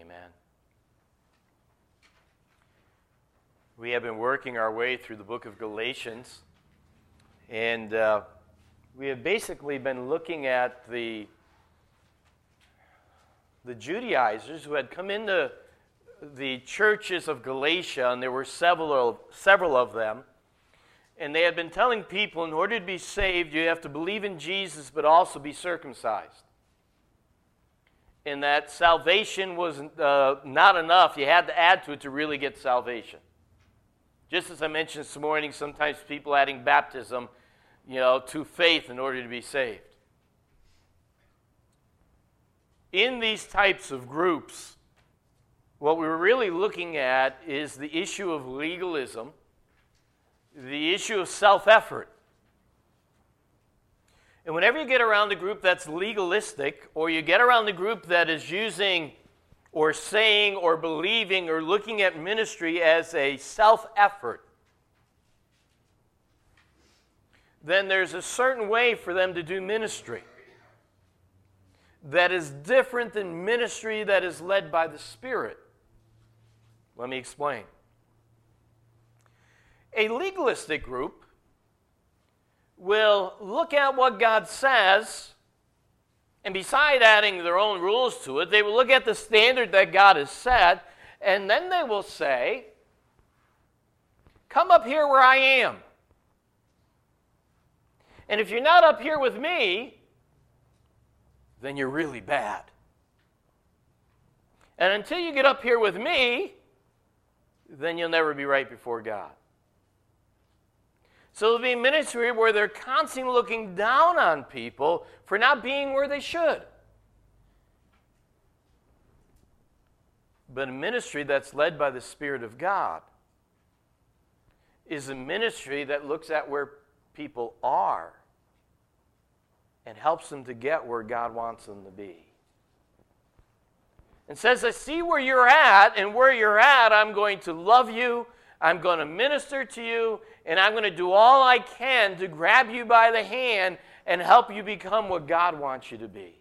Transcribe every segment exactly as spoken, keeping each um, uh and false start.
amen. We have been working our way through the book of Galatians, and uh, we have basically been looking at the, the Judaizers who had come into the churches of Galatia, and there were several of, several of them, and they had been telling people in order to be saved, you have to believe in Jesus but also be circumcised. And that salvation was uh, not enough. You had to add to it to really get salvation. Just as I mentioned this morning, sometimes people adding baptism, you know, to faith in order to be saved. In these types of groups, what we were really looking at is the issue of legalism, the issue of self-effort. And whenever you get around a group that's legalistic, or you get around a group that is using or saying or believing or looking at ministry as a self-effort, then there's a certain way for them to do ministry that is different than ministry that is led by the Spirit. Let me explain. A legalistic group will look at what God says, and beside adding their own rules to it, they will look at the standard that God has set, and then they will say, come up here where I am. And if you're not up here with me, then you're really bad. And until you get up here with me, then you'll never be right before God. So there'll be a ministry where they're constantly looking down on people for not being where they should. But a ministry that's led by the Spirit of God is a ministry that looks at where people are and helps them to get where God wants them to be. And says, I see where you're at, and where you're at, I'm going to love you, I'm going to minister to you, and I'm going to do all I can to grab you by the hand and help you become what God wants you to be.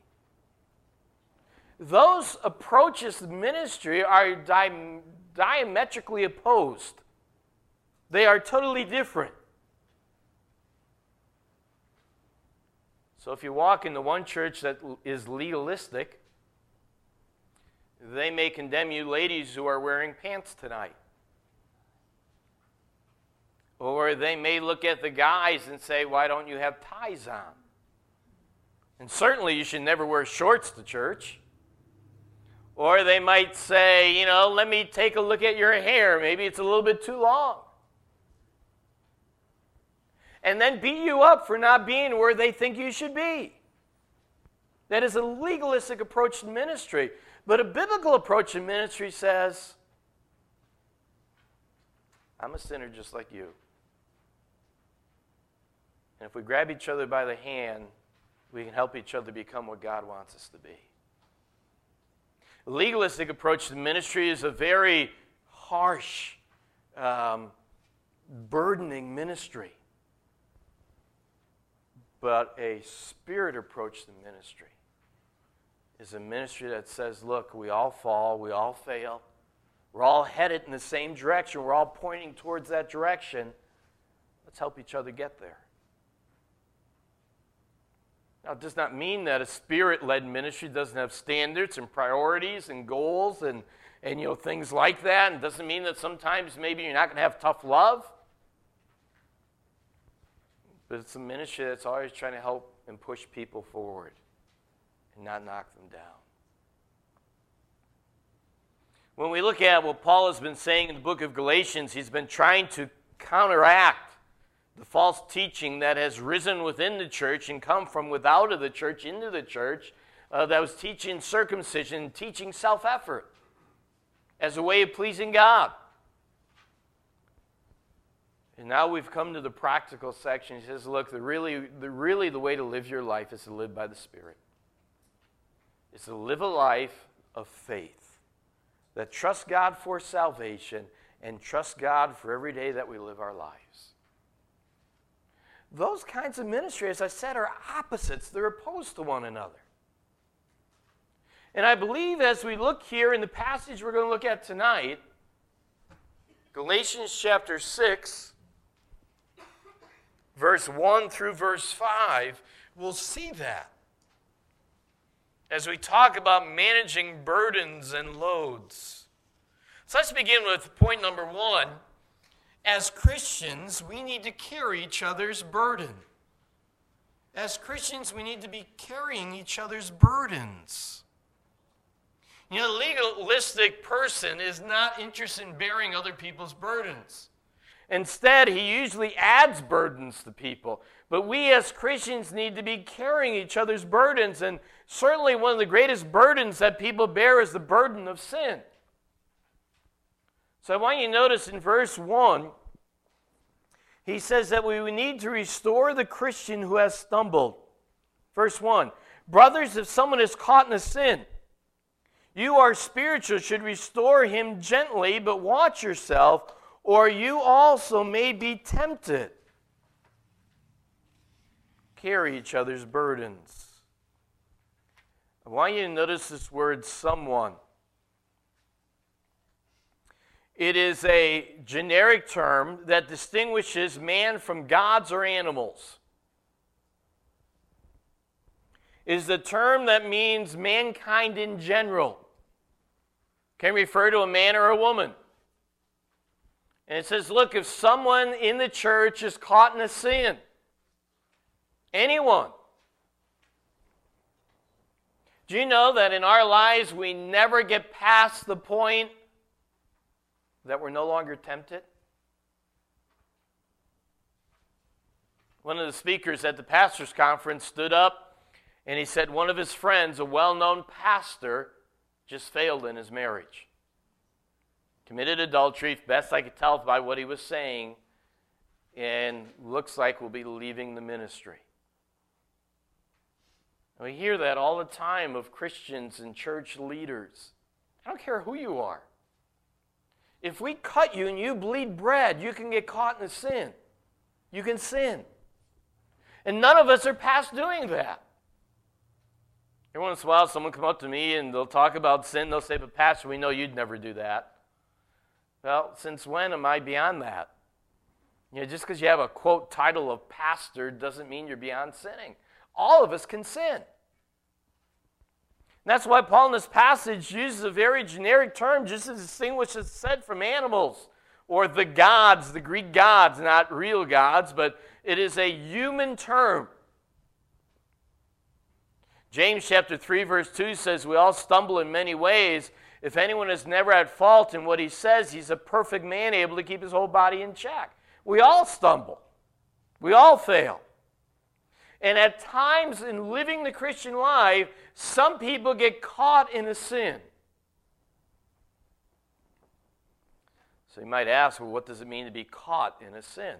Those approaches to ministry are di- diametrically opposed. They are totally different. So if you walk into one church that is legalistic, they may condemn you ladies who are wearing pants tonight. Or they may look at the guys and say, why don't you have ties on? And certainly you should never wear shorts to church. Or they might say, you know, let me take a look at your hair. Maybe it's a little bit too long. And then beat you up for not being where they think you should be. That is a legalistic approach to ministry. But a biblical approach to ministry says, I'm a sinner just like you. And if we grab each other by the hand, we can help each other become what God wants us to be. A legalistic approach to ministry is a very harsh, um, burdening ministry. But a spirit approach to ministry is a ministry that says, look, we all fall, we all fail. We're all headed in the same direction. We're all pointing towards that direction. Let's help each other get there. Now, it does not mean that a spirit-led ministry doesn't have standards and priorities and goals and, and you know, things like that. And it doesn't mean that sometimes maybe you're not going to have tough love. But it's a ministry that's always trying to help and push people forward and not knock them down. When we look at what Paul has been saying in the book of Galatians, he's been trying to counteract the false teaching that has risen within the church and come from without of the church into the church uh, that was teaching circumcision, teaching self-effort as a way of pleasing God. And now we've come to the practical section. He says, look, the really, the really the way to live your life is to live by the Spirit. It's to live a life of faith that trusts God for salvation and trusts God for every day that we live our lives. Those kinds of ministry, as I said, are opposites. They're opposed to one another. And I believe as we look here in the passage we're going to look at tonight, Galatians chapter six, verse one through verse five, we'll see that. As we talk about managing burdens and loads. So let's begin with point number one. As Christians, we need to carry each other's burden. As Christians, we need to be carrying each other's burdens. You know, the legalistic person is not interested in bearing other people's burdens. Instead, he usually adds burdens to people. But we as Christians need to be carrying each other's burdens. And certainly one of the greatest burdens that people bear is the burden of sin. So I want you to notice in verse one, he says that we need to restore the Christian who has stumbled. Verse one, brothers, if someone is caught in a sin, you are spiritual, should restore him gently, but watch yourself, or you also may be tempted. Carry each other's burdens. I want you to notice this word, someone. It is a generic term that distinguishes man from gods or animals. It is the term that means mankind in general. Can refer to a man or a woman. And it says, look, if someone in the church is caught in a sin, anyone. Do you know that in our lives we never get past the point that we're no longer tempted? One of the speakers at the pastor's conference stood up and he said one of his friends, a well-known pastor, just failed in his marriage. Committed adultery, best I could tell by what he was saying, and looks like will be leaving the ministry. And we hear that all the time of Christians and church leaders. I don't care who you are. If we cut you and you bleed bread, you can get caught in a sin. You can sin. And none of us are past doing that. Every once in a while, someone come up to me and they'll talk about sin. They'll say, but Pastor, we know you'd never do that. Well, since when am I beyond that? You know, just because you have a, quote, title of pastor doesn't mean you're beyond sinning. All of us can sin. And that's why Paul in this passage uses a very generic term just to distinguish, as said, from animals or the gods, the Greek gods, not real gods, but it is a human term. James chapter three, verse two says, we all stumble in many ways. If anyone is never at fault in what he says, he's a perfect man able to keep his whole body in check. We all stumble. We all fail. And at times in living the Christian life, some people get caught in a sin. So you might ask, well, what does it mean to be caught in a sin?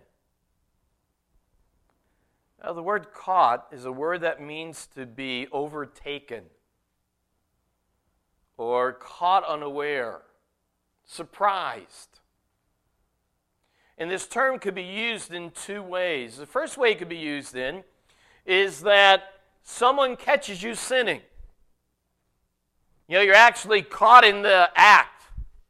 Now, the word caught is a word that means to be overtaken or caught unaware, surprised. And this term could be used in two ways. The first way it could be used in is that someone catches you sinning. You know, you're actually caught in the act.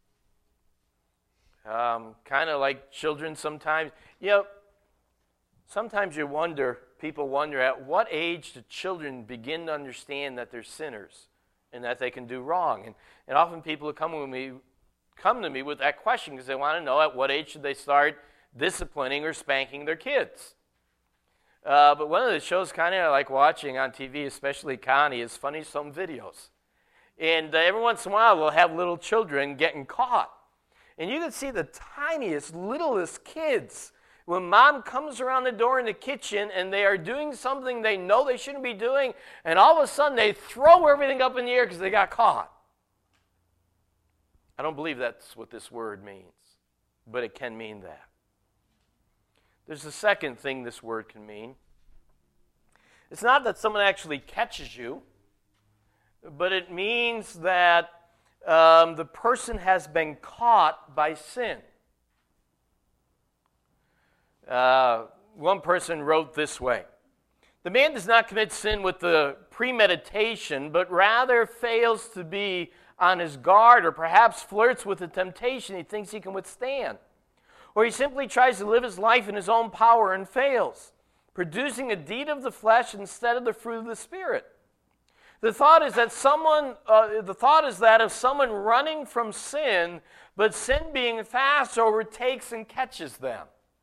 Um, kind of like children sometimes. You know, sometimes you wonder, people wonder, at what age do children begin to understand that they're sinners and that they can do wrong? And, and often people come, with me, come to me with that question because they want to know at what age should they start disciplining or spanking their kids. Uh, but one of the shows kind of I like watching on T V, especially Connie, is Funny Some Videos. And uh, every once in a while they'll have little children getting caught. And you can see the tiniest, littlest kids when mom comes around the door in the kitchen and they are doing something they know they shouldn't be doing, and all of a sudden they throw everything up in the air because they got caught. I don't believe that's what this word means, but it can mean that. There's a second thing this word can mean. It's not that someone actually catches you, but it means that um, the person has been caught by sin. Uh, one person wrote this way: The man does not commit sin with the premeditation, but rather fails to be on his guard, or perhaps flirts with the temptation he thinks he can withstand. Or he simply tries to live his life in his own power and fails, producing a deed of the flesh instead of the fruit of the Spirit. The thought is that someone, uh, the thought is that of someone running from sin, but sin being fast overtakes and catches them.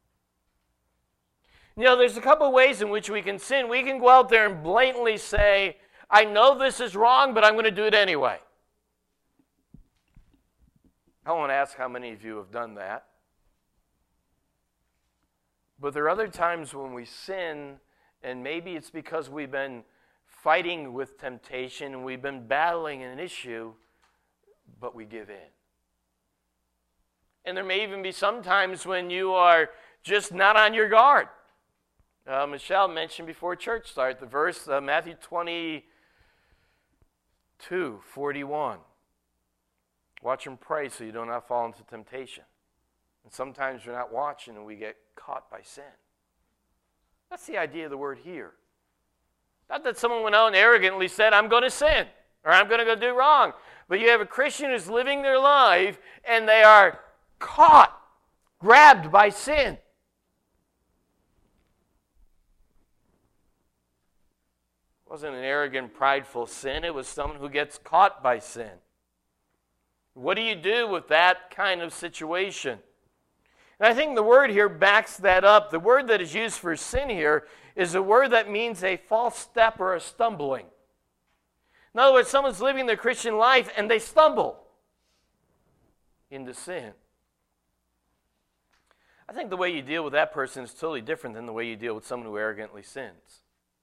You know, there's a couple ways in which we can sin. We can go out there and blatantly say, I know this is wrong, but I'm going to do it anyway. I won't ask how many of you have done that. But there are other times when we sin, and maybe it's because we've been fighting with temptation and we've been battling an issue, but we give in. And there may even be some times when you are just not on your guard. Uh, Michelle mentioned before church started the verse, uh, Matthew twenty-two, forty-one. Watch and pray so you do not fall into temptation. And sometimes we're not watching and we get caught by sin. That's the idea of the word here. Not that someone went out and arrogantly said, I'm going to sin, or I'm going to go do wrong. But you have a Christian who's living their life, and they are caught, grabbed by sin. It wasn't an arrogant, prideful sin. It was someone who gets caught by sin. What do you do with that kind of situation? And I think the word here backs that up. The word that is used for sin here is a word that means a false step or a stumbling. In other words, someone's living their Christian life and they stumble into sin. I think the way you deal with that person is totally different than the way you deal with someone who arrogantly sins.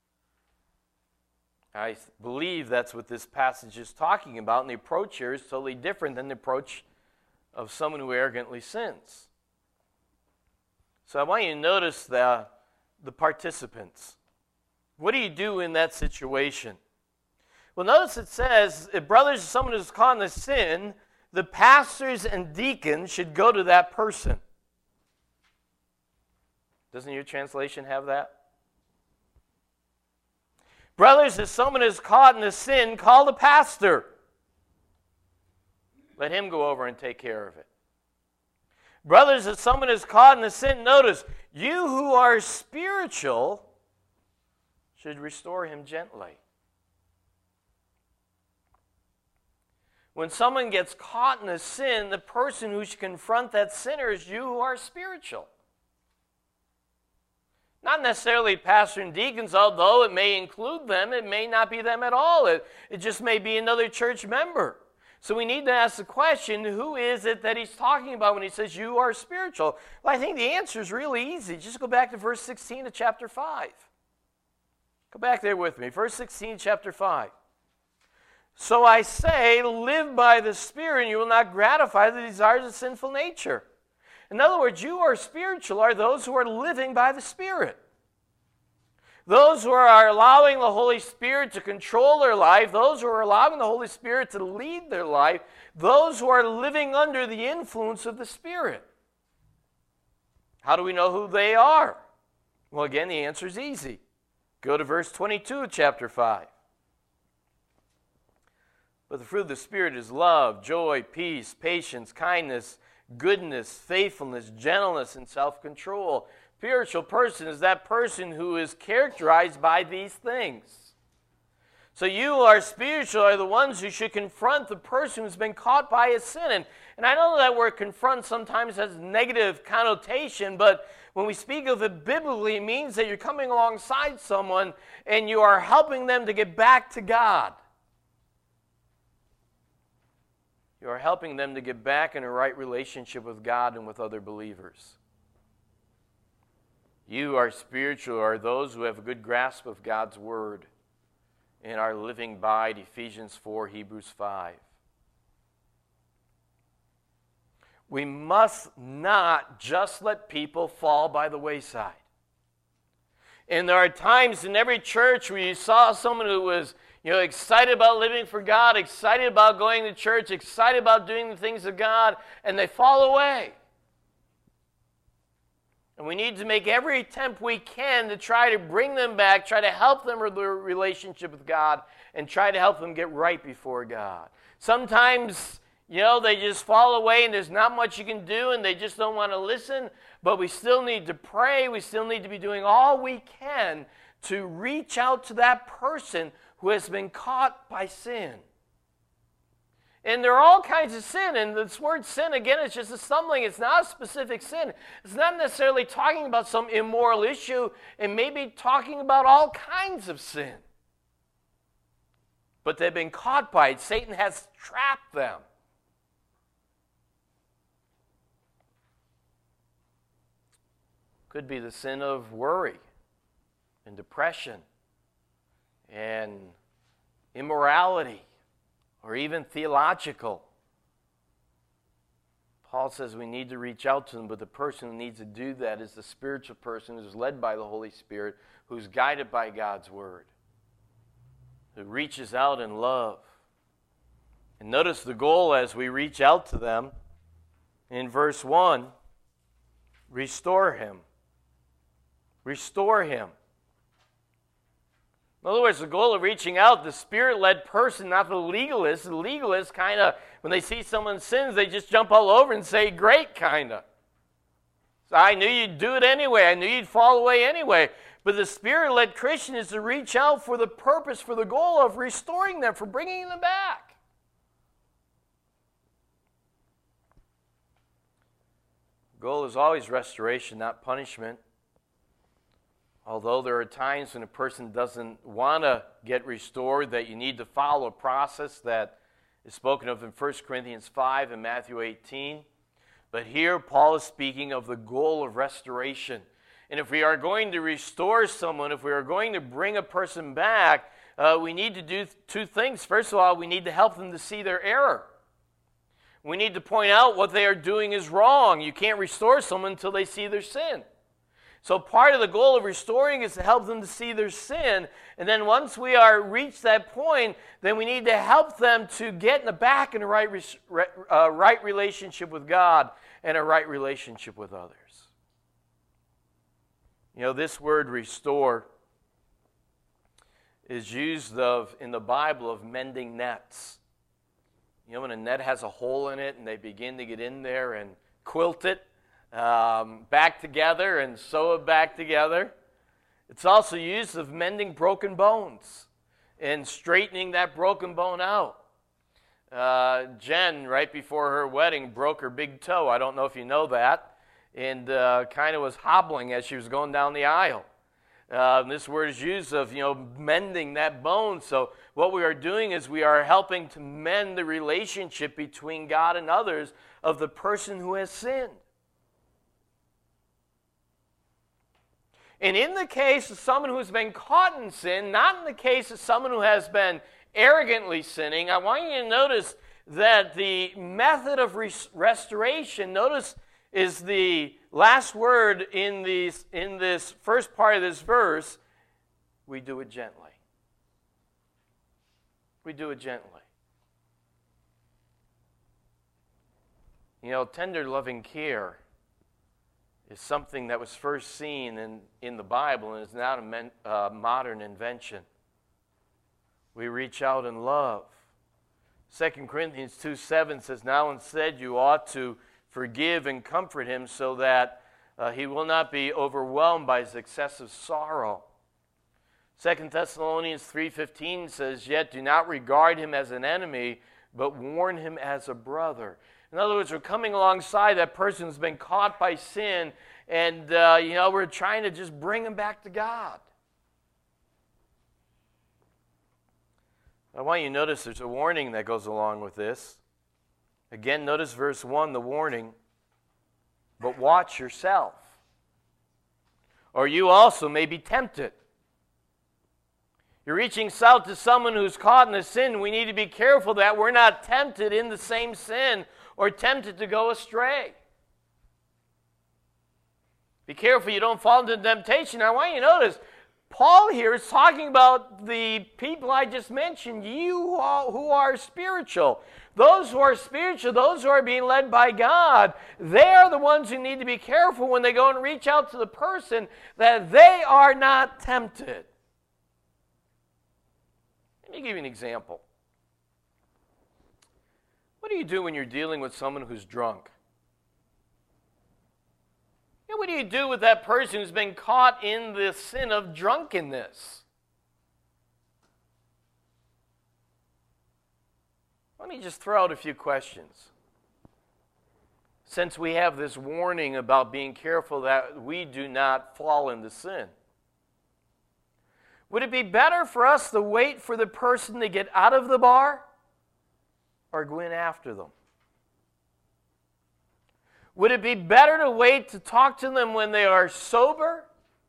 I believe that's what this passage is talking about, and the approach here is totally different than the approach of someone who arrogantly sins. So I want you to notice the, the participants. What do you do in that situation? Well, notice it says, if brothers or someone is caught in a sin, the pastors and deacons should go to that person. Doesn't your translation have that? Brothers, if someone is caught in a sin, call the pastor. Let him go over and take care of it. Brothers, if someone is caught in a sin, notice, you who are spiritual should restore him gently. When someone gets caught in a sin, the person who should confront that sinner is you who are spiritual. Not necessarily pastor and deacons, although it may include them. It may not be them at all. It, it just may be another church member. So we need to ask the question, who is it that he's talking about when he says you are spiritual? Well, I think the answer is really easy. Just go back to verse sixteen of chapter five. Go back there with me. Verse sixteen, chapter five. So I say, live by the Spirit, and you will not gratify the desires of sinful nature. In other words, you are spiritual are those who are living by the Spirit. Those who are allowing the Holy Spirit to control their life, those who are allowing the Holy Spirit to lead their life, those who are living under the influence of the Spirit. How do we know who they are? Well, again, the answer is easy. Go to verse twenty-two of chapter five. But the fruit of the Spirit is love, joy, peace, patience, kindness, goodness, faithfulness, gentleness, and self-control. Spiritual person is that person who is characterized by these things. So you who are spiritual are the ones who should confront the person who's been caught by a sin. And, and I know that word confront sometimes has negative connotation, but when we speak of it biblically, it means that you're coming alongside someone and you are helping them to get back to God. You are helping them to get back in a right relationship with God and with other believers. You are spiritual are those who have a good grasp of God's Word and are living by it, Ephesians four, Hebrews five. We must not just let people fall by the wayside. And there are times in every church where you saw someone who was You know, excited about living for God, excited about going to church, excited about doing the things of God, and they fall away. And we need to make every attempt we can to try to bring them back, try to help them with their relationship with God, and try to help them get right before God. Sometimes, you know, they just fall away and there's not much you can do and they just don't want to listen, but we still need to pray. We still need to be doing all we can to reach out to that person who has been caught by sin. And there are all kinds of sin, and this word sin, again, is just a stumbling. It's not a specific sin. It's not necessarily talking about some immoral issue, and maybe talking about all kinds of sin. But they've been caught by it. Satan has trapped them. Could be the sin of worry and depression and immorality, or even theological. Paul says we need to reach out to them, but the person who needs to do that is the spiritual person who's led by the Holy Spirit, who's guided by God's Word, who reaches out in love. And notice the goal as we reach out to them in verse one, restore him. Restore him. In other words, the goal of reaching out, the Spirit-led person, not the legalist. The legalist kind of, when they see someone sins, they just jump all over and say, great, kind of. So I knew you'd do it anyway. I knew you'd fall away anyway. But the Spirit-led Christian is to reach out for the purpose, for the goal of restoring them, for bringing them back. The goal is always restoration, not punishment. Although there are times when a person doesn't want to get restored, that you need to follow a process that is spoken of in First Corinthians five and Matthew eighteen. But here Paul is speaking of the goal of restoration. And if we are going to restore someone, if we are going to bring a person back, uh, we need to do two things. First of all, we need to help them to see their error. We need to point out what they are doing is wrong. You can't restore someone until they see their sin. So part of the goal of restoring is to help them to see their sin. And then once we are reached that point, then we need to help them to get in the back in a right, uh, right relationship with God and a right relationship with others. You know, this word restore is used of in the Bible of mending nets. You know, when a net has a hole in it and they begin to get in there and quilt it Um, back together and sew it back together. It's also used of mending broken bones and straightening that broken bone out. Uh, Jen, right before her wedding, broke her big toe. I don't know if you know that. And uh, kind of was hobbling as she was going down the aisle. Uh, this word is used of, you know, mending that bone. So what we are doing is we are helping to mend the relationship between God and others of the person who has sinned. And in the case of someone who's been caught in sin, not in the case of someone who has been arrogantly sinning, I want you to notice that the method of res- restoration, notice, is the last word in, these, in this first part of this verse, we do it gently. We do it gently. You know, tender loving care is something that was first seen in, in the Bible and is not a men, uh, modern invention. We reach out in love. Second Corinthians two seven says, now instead you ought to forgive and comfort him so that uh, he will not be overwhelmed by his excessive sorrow. Second Thessalonians three fifteen says, yet do not regard him as an enemy, but warn him as a brother. In other words, we're coming alongside that person who's been caught by sin, and, uh, you know, we're trying to just bring him back to God. I want you to notice there's a warning that goes along with this. Again, notice verse one, the warning, but watch yourself, or you also may be tempted. You're reaching out to someone who's caught in a sin. We need to be careful that we're not tempted in the same sin or tempted to go astray. Be careful you don't fall into temptation. I want you to notice, Paul here is talking about the people I just mentioned, you who are, who are spiritual. Those who are spiritual, those who are being led by God, they are the ones who need to be careful when they go and reach out to the person that they are not tempted. Let me give you an example. What do you do when you're dealing with someone who's drunk? You know, what do you do with that person who's been caught in the sin of drunkenness? Let me just throw out a few questions. Since we have this warning about being careful that we do not fall into sin, would it be better for us to wait for the person to get out of the bar or go in after them? Would it be better to wait to talk to them when they are sober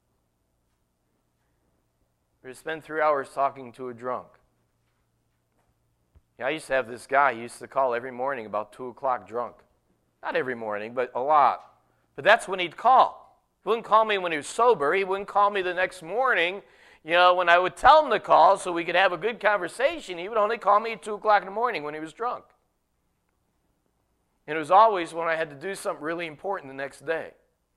or to spend three hours talking to a drunk? Yeah, I used to have this guy, he used to call every morning about two o'clock drunk. Not every morning, but a lot. But that's when he'd call. He wouldn't call me when he was sober. He wouldn't call me the next morning. You know, when I would tell him to call so we could have a good conversation, he would only call me at two o'clock in the morning when he was drunk. And it was always when I had to do something really important the next day.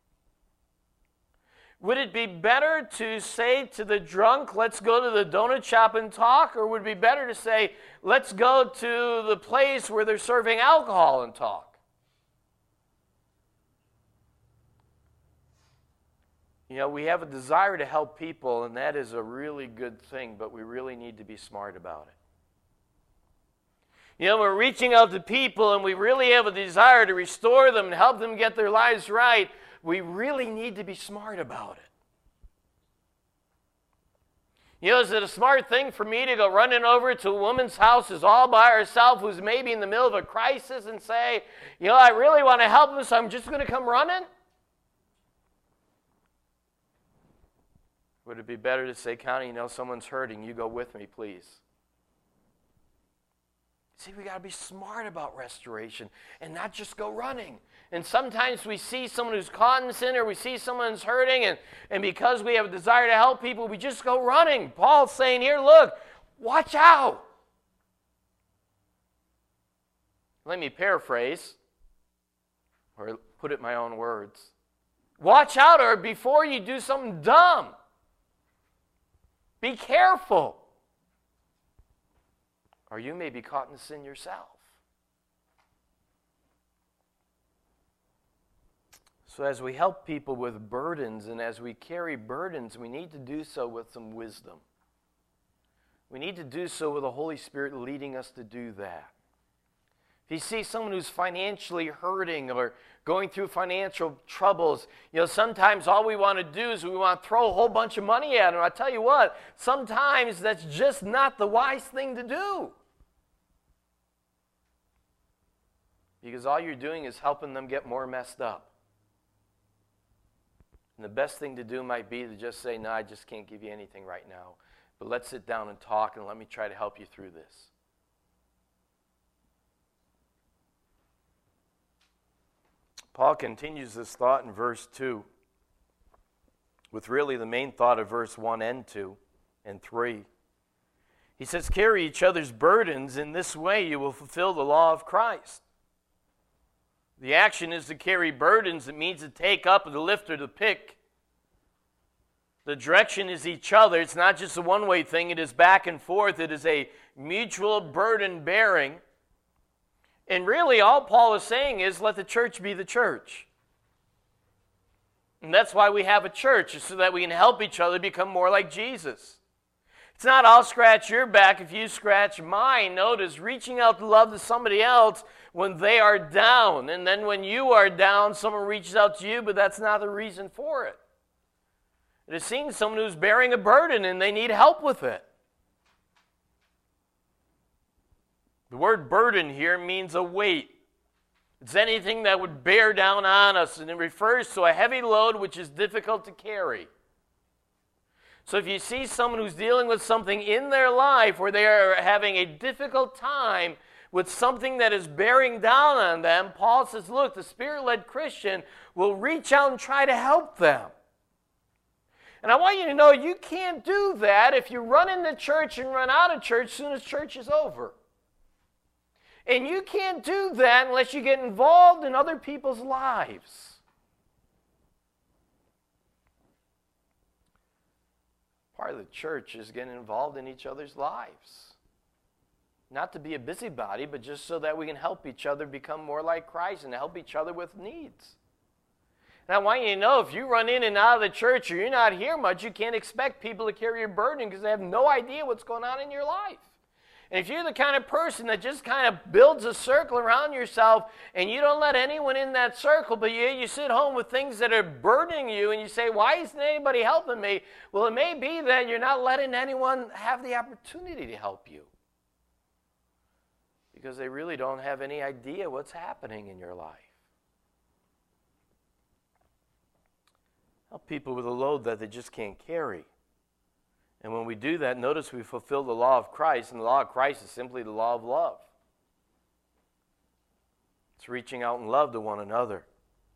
Would it be better to say to the drunk, let's go to the donut shop and talk, or would it be better to say, let's go to the place where they're serving alcohol and talk? You know, we have a desire to help people, and that is a really good thing, but we really need to be smart about it. You know, we're reaching out to people, and we really have a desire to restore them and help them get their lives right. We really need to be smart about it. You know, is it a smart thing for me to go running over to a woman's house who's all by herself, who's maybe in the middle of a crisis, and say, you know, I really want to help them, so I'm just going to come running? Would it be better to say, Connie, you know, someone's hurting, you go with me, please? See, we got to be smart about restoration and not just go running. And sometimes we see someone who's caught in sin, or we see someone who's hurting, and, and because we have a desire to help people, we just go running. Paul's saying here, look, watch out. Let me paraphrase, or put it in my own words. Watch out, or before you do something dumb, be careful, or you may be caught in sin yourself. So as we help people with burdens, and as we carry burdens, we need to do so with some wisdom. We need to do so with the Holy Spirit leading us to do that. If you see someone who's financially hurting or going through financial troubles, you know, sometimes all we want to do is we want to throw a whole bunch of money at them. I tell you what, sometimes that's just not the wise thing to do. Because all you're doing is helping them get more messed up. And the best thing to do might be to just say, no, I just can't give you anything right now. But let's sit down and talk, and let me try to help you through this. Paul continues this thought in verse two with really the main thought of verse one and two and three. He says, carry each other's burdens. In this way you will fulfill the law of Christ. The action is to carry burdens. It means to take up, to lift, or to pick. The direction is each other. It's not just a one-way thing. It is back and forth. It is a mutual burden bearing. And really all Paul is saying is let the church be the church. And that's why we have a church, is so that we can help each other become more like Jesus. It's not I'll scratch your back if you scratch mine. Notice reaching out to love to somebody else when they are down. And then when you are down, someone reaches out to you, but that's not the reason for it. It is seeing someone who's bearing a burden and they need help with it. The word burden here means a weight. It's anything that would bear down on us, and it refers to a heavy load which is difficult to carry. So if you see someone who's dealing with something in their life where they are having a difficult time with something that is bearing down on them, Paul says, look, the Spirit-led Christian will reach out and try to help them. And I want you to know you can't do that if you run into church and run out of church as soon as church is over. And you can't do that unless you get involved in other people's lives. Part of the church is getting involved in each other's lives. Not to be a busybody, but just so that we can help each other become more like Christ and help each other with needs. And I want you to know, if you run in and out of the church or you're not here much, you can't expect people to carry your burden because they have no idea what's going on in your life. And if you're the kind of person that just kind of builds a circle around yourself and you don't let anyone in that circle, but you, you sit home with things that are burdening you and you say, why isn't anybody helping me? Well, it may be that you're not letting anyone have the opportunity to help you because they really don't have any idea what's happening in your life. Help people with a load that they just can't carry. And when we do that, notice we fulfill the law of Christ, and the law of Christ is simply the law of love. It's reaching out in love to one another.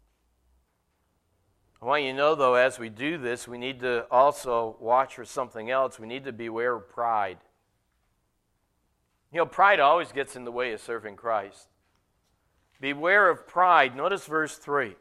I want you to know, though, as we do this, we need to also watch for something else. We need to beware of pride. You know, pride always gets in the way of serving Christ. Beware of pride. Notice verse three.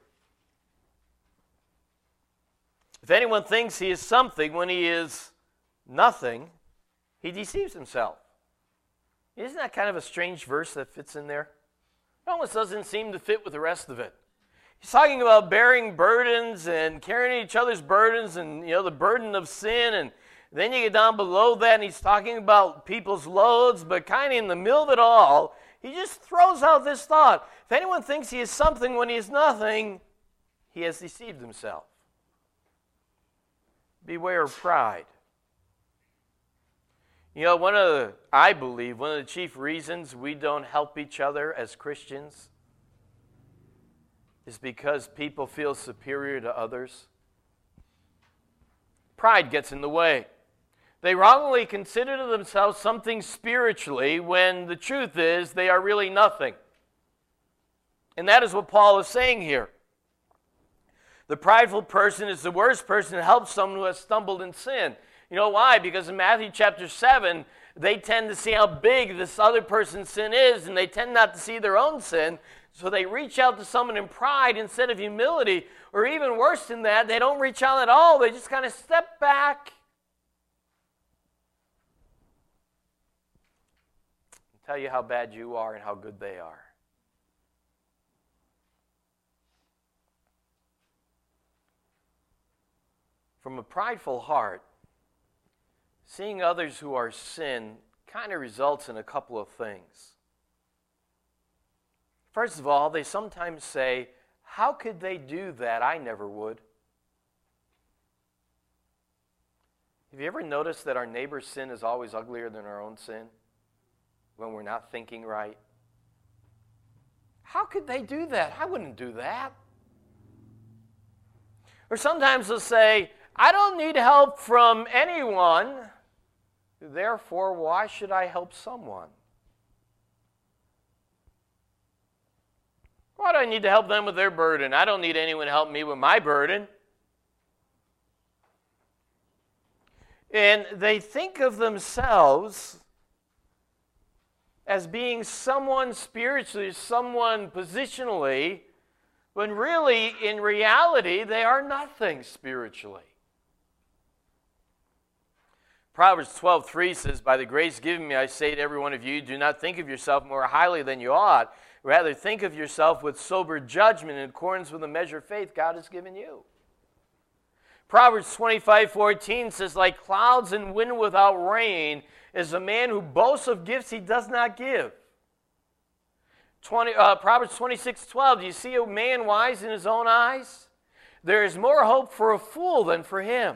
If anyone thinks he is something when he is nothing, he deceives himself. Isn't that kind of a strange verse that fits in there? It almost doesn't seem to fit with the rest of it. He's talking about bearing burdens and carrying each other's burdens and, you know, the burden of sin. And then you get down below that and he's talking about people's loads, but kind of in the middle of it all, he just throws out this thought. If anyone thinks he is something when he is nothing, he has deceived himself. Beware of pride. You know, one of the, I believe, one of the chief reasons we don't help each other as Christians is because people feel superior to others. Pride gets in the way. They wrongly consider to themselves something spiritually when the truth is they are really nothing. And that is what Paul is saying here. The prideful person is the worst person to help someone who has stumbled in sin. You know why? Because in Matthew chapter seven, they tend to see how big this other person's sin is, and they tend not to see their own sin. So they reach out to someone in pride instead of humility, or even worse than that, they don't reach out at all. They just kind of step back and tell you how bad you are and how good they are. From a prideful heart, seeing others who are sin kind of results in a couple of things. First of all, they sometimes say, how could they do that? I never would. Have you ever noticed that our neighbor's sin is always uglier than our own sin when we're not thinking right? How could they do that? I wouldn't do that. Or sometimes they'll say, I don't need help from anyone, therefore, why should I help someone? Why do I need to help them with their burden? I don't need anyone to help me with my burden. And they think of themselves as being someone spiritually, someone positionally, when really, in reality, they are nothing spiritually. Proverbs twelve three says, by the grace given me, I say to every one of you, do not think of yourself more highly than you ought. Rather, think of yourself with sober judgment in accordance with the measure of faith God has given you. Proverbs twenty-five fourteen says, like clouds and wind without rain is a man who boasts of gifts he does not give. twenty, uh, Proverbs twenty-six twelve, do you see a man wise in his own eyes? There is more hope for a fool than for him.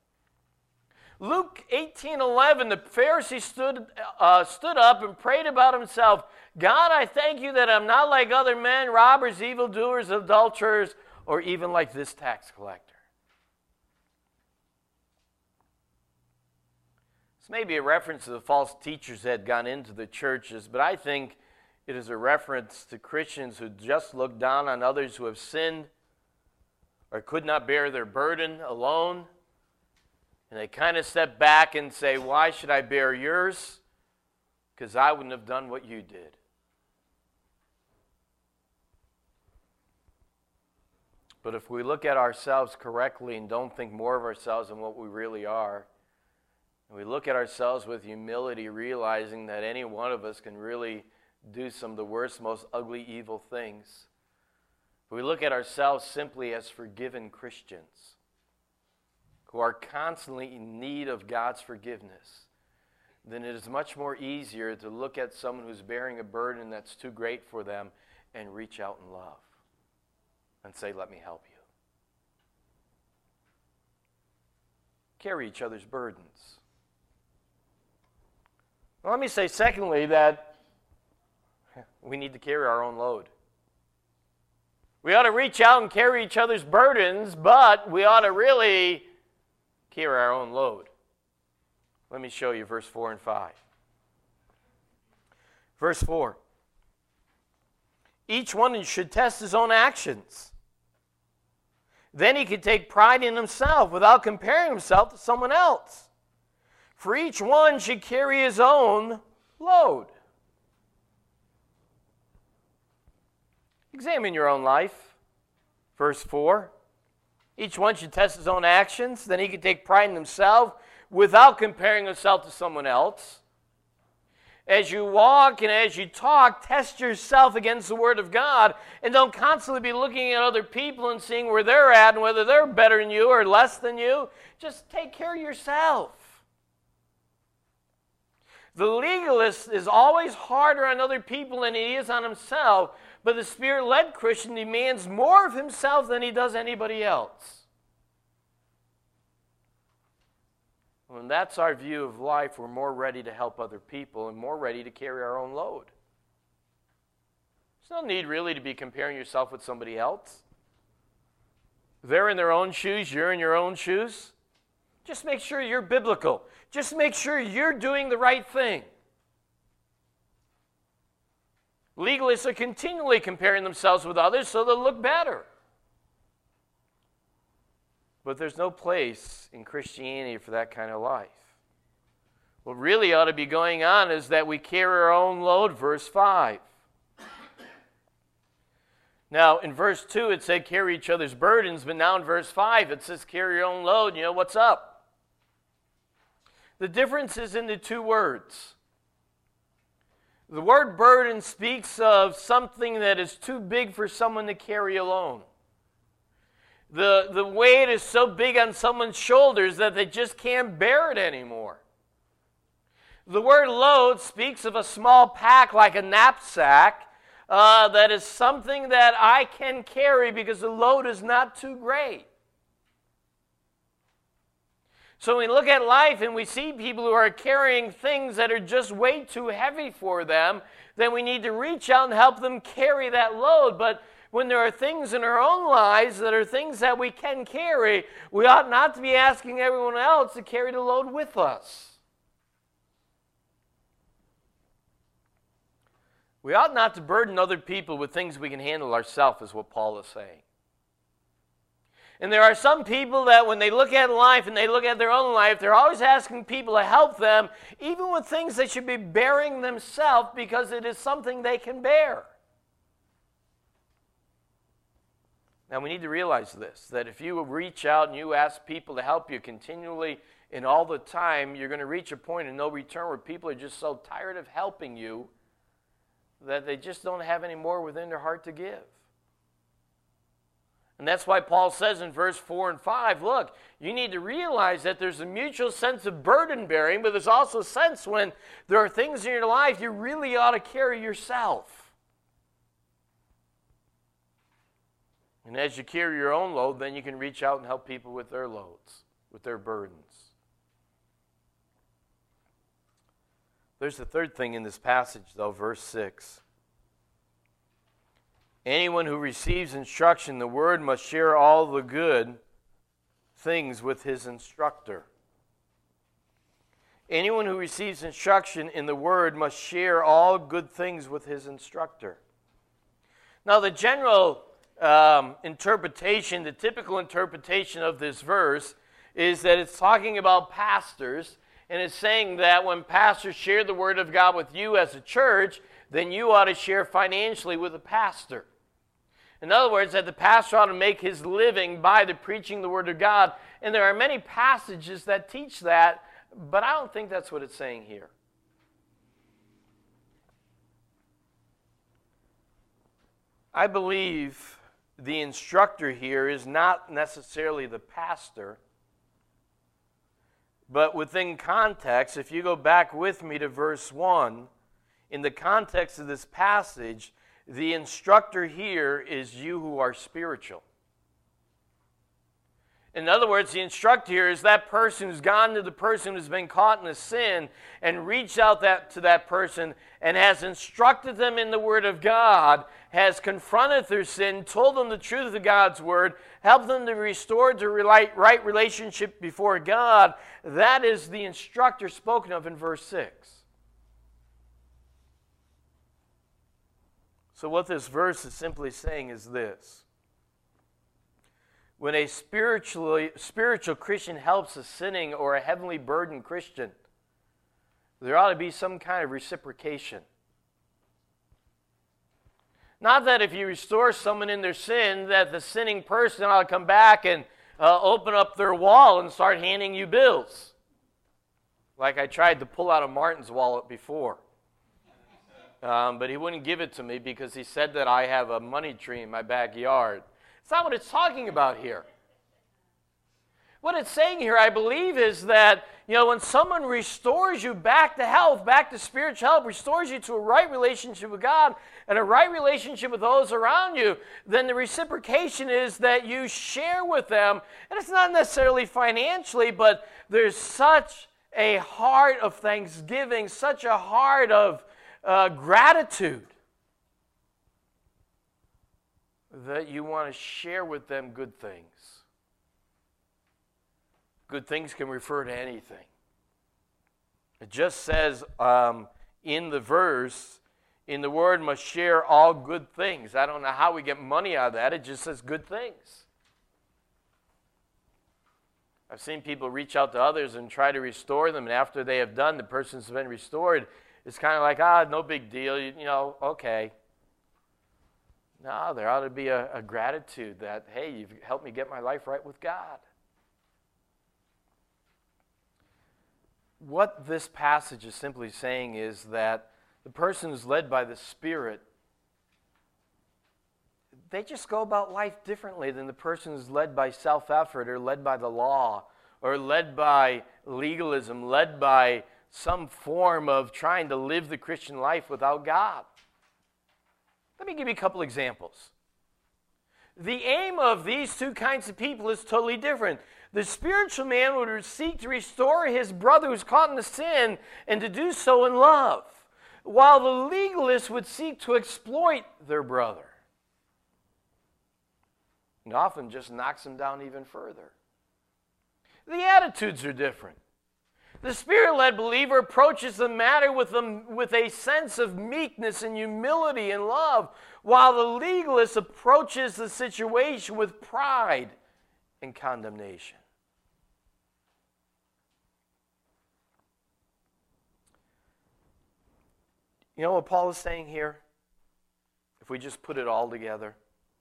Luke eighteen eleven, the Pharisee stood, uh, stood up and prayed about himself. God, I thank you that I'm not like other men, robbers, evildoers, adulterers, or even like this tax collector. This may be a reference to the false teachers that had gone into the churches, but I think it is a reference to Christians who just look down on others who have sinned or could not bear their burden alone. And they kind of step back and say, why should I bear yours? Because I wouldn't have done what you did. But if we look at ourselves correctly and don't think more of ourselves than what we really are, and we look at ourselves with humility, realizing that any one of us can really do some of the worst, most ugly, evil things, if we look at ourselves simply as forgiven Christians who are constantly in need of God's forgiveness, then it is much more easier to look at someone who's bearing a burden that's too great for them and reach out in love and say, let me help you. Carry each other's burdens. Well, let me say, secondly, that we need to carry our own load. We ought to reach out and carry each other's burdens, but we ought to really carry our own load. Let me show you verse four and five. Verse four. Each one should test his own actions. Then he can take pride in himself without comparing himself to someone else. For each one should carry his own load. Examine your own life. Verse four. Each one should test his own actions. Then he can take pride in himself without comparing himself to someone else. As you walk and as you talk, test yourself against the Word of God, and don't constantly be looking at other people and seeing where they're at and whether they're better than you or less than you. Just take care of yourself. The legalist is always harder on other people than he is on himself, but the Spirit-led Christian demands more of himself than he does anybody else. When that's our view of life, we're more ready to help other people and more ready to carry our own load. There's no need really to be comparing yourself with somebody else. They're in their own shoes, you're in your own shoes. Just make sure you're biblical. Just make sure you're doing the right thing. Legalists are continually comparing themselves with others so they'll look better. But there's no place in Christianity for that kind of life. What really ought to be going on is that we carry our own load, verse five. Now, in verse two, it said carry each other's burdens, but now in verse five, it says carry your own load. You know what's up? The difference is in the two words. The word burden speaks of something that is too big for someone to carry alone. The, the weight is so big on someone's shoulders that they just can't bear it anymore. The word load speaks of a small pack like a knapsack uh, that is something that I can carry because the load is not too great. So we look at life and we see people who are carrying things that are just way too heavy for them, then we need to reach out and help them carry that load. But when there are things in our own lives that are things that we can carry, we ought not to be asking everyone else to carry the load with us. We ought not to burden other people with things we can handle ourselves, is what Paul is saying. And there are some people that when they look at life and they look at their own life, they're always asking people to help them, even with things they should be bearing themselves because it is something they can bear. Now, we need to realize this, that if you reach out and you ask people to help you continually and all the time, you're going to reach a point of no return where people are just so tired of helping you that they just don't have any more within their heart to give. And that's why Paul says in verse four and five, look, you need to realize that there's a mutual sense of burden bearing, but there's also a sense when there are things in your life you really ought to carry yourself. And as you carry your own load, then you can reach out and help people with their loads, with their burdens. There's the third thing in this passage, though, verse six. Anyone who receives instruction, the word must share all the good things with his instructor. Anyone who receives instruction in the word must share all good things with his instructor. Now, the general um, interpretation, the typical interpretation of this verse is that it's talking about pastors, and it's saying that when pastors share the word of God with you as a church, then you ought to share financially with a pastor. In other words, that the pastor ought to make his living by the preaching the Word of God. And there are many passages that teach that, but I don't think that's what it's saying here. I believe the instructor here is not necessarily the pastor, but within context, if you go back with me to verse one, in the context of this passage, the instructor here is you who are spiritual. In other words, the instructor here is that person who's gone to the person who's been caught in a sin and reached out that, to that person and has instructed them in the Word of God, has confronted their sin, told them the truth of God's Word, helped them to restore the right relationship before God. That is the instructor spoken of in verse six. So what this verse is simply saying is this. When a spiritually, spiritual Christian helps a sinning or a heavenly burdened Christian, there ought to be some kind of reciprocation. Not that if you restore someone in their sin, that the sinning person ought to come back and uh, open up their wall and start handing you bills. Like I tried to pull out of Martin's wallet before. Um, but he wouldn't give it to me because he said that I have a money tree in my backyard. It's not what it's talking about here. What it's saying here, I believe, is that, you know, when someone restores you back to health, back to spiritual health, restores you to a right relationship with God and a right relationship with those around you, then the reciprocation is that you share with them, and it's not necessarily financially, but there's such a heart of thanksgiving, such a heart of uh, gratitude, that you want to share with them good things. Good things can refer to anything. It just says um, in the verse, in the word must share all good things. I don't know how we get money out of that. It just says good things. I've seen people reach out to others and try to restore them, and after they have done, the person's been restored. It's kind of like, ah, no big deal, you, you know, okay. No, there ought to be a, a gratitude that, hey, you've helped me get my life right with God. What this passage is simply saying is that the person who's led by the Spirit, they just go about life differently than the person who's led by self-effort or led by the law or led by legalism, led by some form of trying to live the Christian life without God. Let me give you a couple examples. The aim of these two kinds of people is totally different. The spiritual man would seek to restore his brother who's caught in the sin and to do so in love, while the legalist would seek to exploit their brother. And often just knocks him down even further. The attitudes are different. The Spirit-led believer approaches the matter with a, with a sense of meekness and humility and love, while the legalist approaches the situation with pride and condemnation. You know what Paul is saying here? If we just put it all together.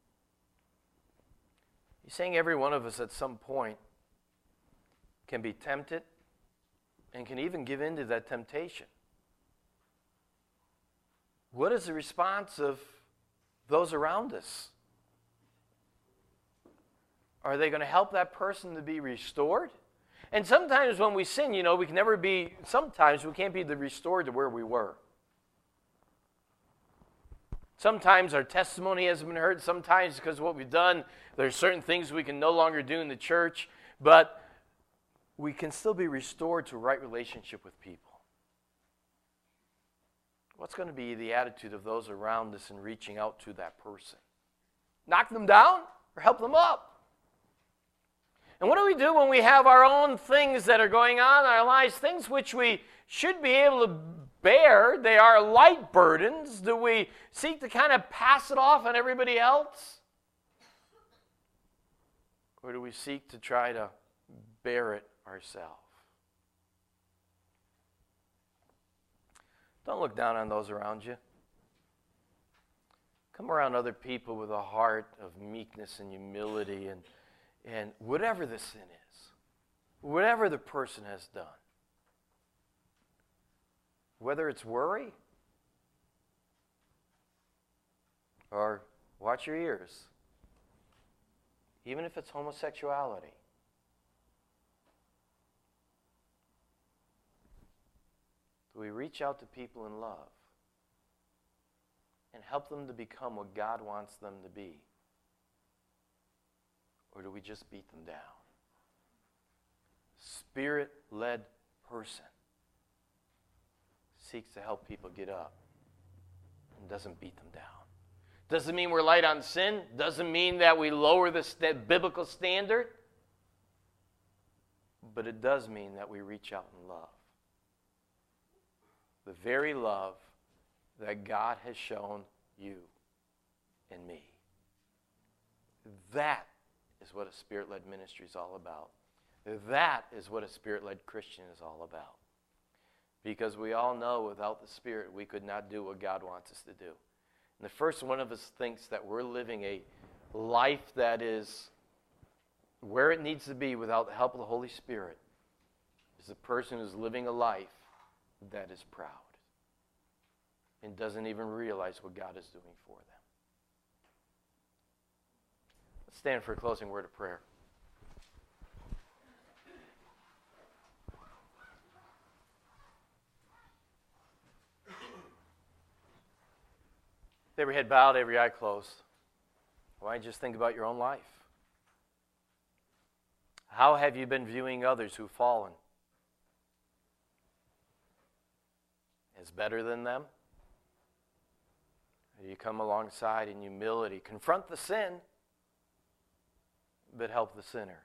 He's saying every one of us at some point can be tempted and can even give in to that temptation. What is the response of those around us? Are they going to help that person to be restored? And sometimes when we sin, you know, we can never be, sometimes we can't be the restored to where we were. Sometimes our testimony hasn't been heard. Sometimes because of what we've done, there's certain things we can no longer do in the church. But we can still be restored to a right relationship with people. What's going to be the attitude of those around us in reaching out to that person? Knock them down or help them up? And what do we do when we have our own things that are going on in our lives, things which we should be able to bear? They are light burdens. Do we seek to kind of pass it off on everybody else? Or do we seek to try to bear it ourselves? Don't look down on those around you. Come around other people with a heart of meekness and humility, and, and whatever the sin is, whatever the person has done, whether it's worry or watch your ears, even if it's homosexuality. Do we reach out to people in love and help them to become what God wants them to be? Or do we just beat them down? Spirit-led person seeks to help people get up and doesn't beat them down. Doesn't mean we're light on sin. Doesn't mean that we lower the st- biblical standard. But it does mean that we reach out in love. The very love that God has shown you and me. That is what a Spirit-led ministry is all about. That is what a Spirit-led Christian is all about. Because we all know without the Spirit we could not do what God wants us to do. And the first one of us thinks that we're living a life that is where it needs to be without the help of the Holy Spirit is a person who's living a life that is proud and doesn't even realize what God is doing for them. Let's stand for a closing word of prayer. Every head bowed, every eye closed. Why don't you just think about your own life? How have you been viewing others who've fallen? As better than them? Or do you come alongside in humility, confront the sin, but help the sinner?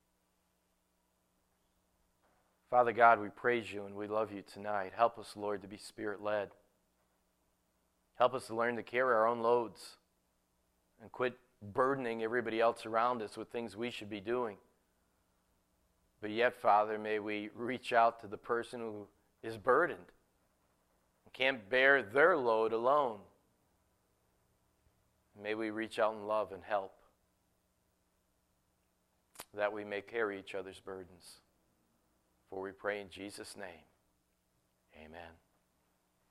Father God, we praise you and we love you tonight. Help us, Lord, to be Spirit-led. Help us to learn to carry our own loads and quit burdening everybody else around us with things we should be doing. But yet, Father, may we reach out to the person who is burdened and can't bear their load alone. May we reach out in love and help, that we may carry each other's burdens. For we pray in Jesus' name, amen.